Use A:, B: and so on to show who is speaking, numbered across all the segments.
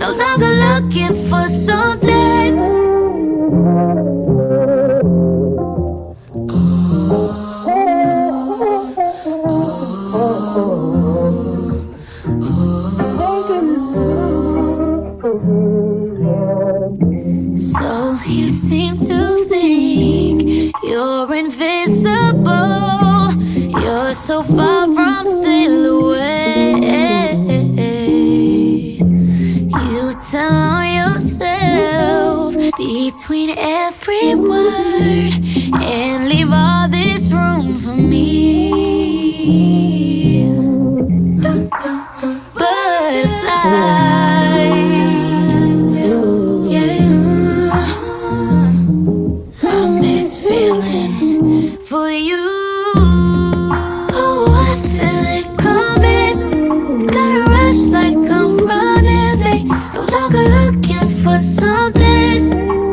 A: no longer looking for something. So you seem to think you're invisible. You're so far from silhouette. You tell on yourself between every word and leave all this room for me. Butterfly, yeah, I miss feeling for you. Oh, I feel it coming. Gotta rush like I'm running late. No longer looking for something.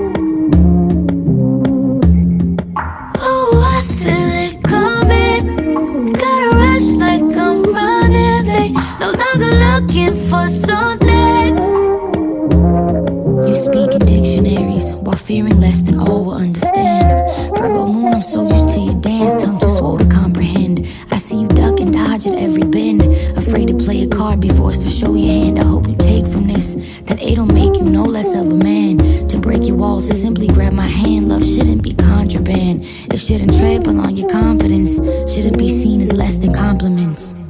A: Oh, I feel it coming. Gotta rush like I'm running late. No longer looking for something. You speak in dictionaries while fearing less than all will understand. Virgo moon, I'm so used to your dance, tongue too swole to comprehend. I see you duck and dodge at every bend, afraid to play a card before it's to show your hand. I hope you take from this that A don't make you no less of a man. To break your walls, to simply grab my hand. Love shouldn't be contraband. It shouldn't trample on your confidence. Shouldn't be seen as less than compliments.